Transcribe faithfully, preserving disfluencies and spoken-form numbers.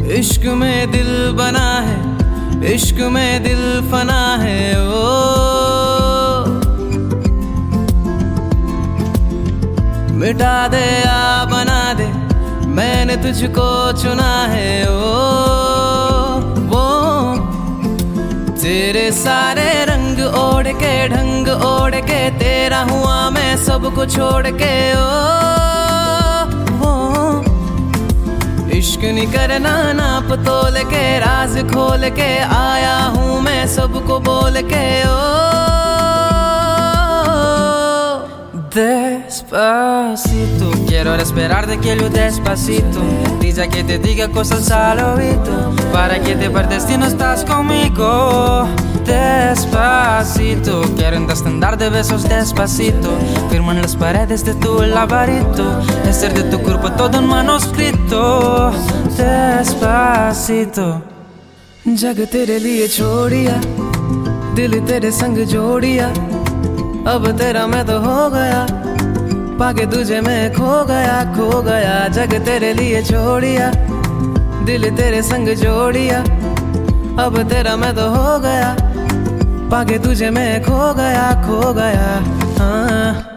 इश्क में दिल बना है, इश्क में दिल फना है। ओ मिटा दे या बना दे, मैंने तुझको चुना है। ओ वो तेरे सारे रंग ओढ़ के, ढंग ओढ़ के, तेरा हुआ मैं सबको छोड़ के। ओ वो इश्क नहीं करना नाप तोल के, राज खोल के आया हूँ मैं सबको बोल के। ओ Despacito, quiero respirar de aquello despacito. Dice que te diga cosas al oído, para que te perdes si no estás conmigo. Despacito, quiero un estandar de besos despacito. Firmo en las paredes de tu laberinto, hacer de tu cuerpo todo un manuscrito. Despacito. जग तेरे लिए छोड़िया, दिल तेरे संग जोड़िया, अब तेरा मैं तो हो गया, पाके तुझे मैं खो गया, खो गया। जग तेरे लिए छोड़िया, दिल तेरे संग जोड़िया, अब तेरा मैं तो हो गया, पाके तुझे मैं खो गया, खो गया। हाँ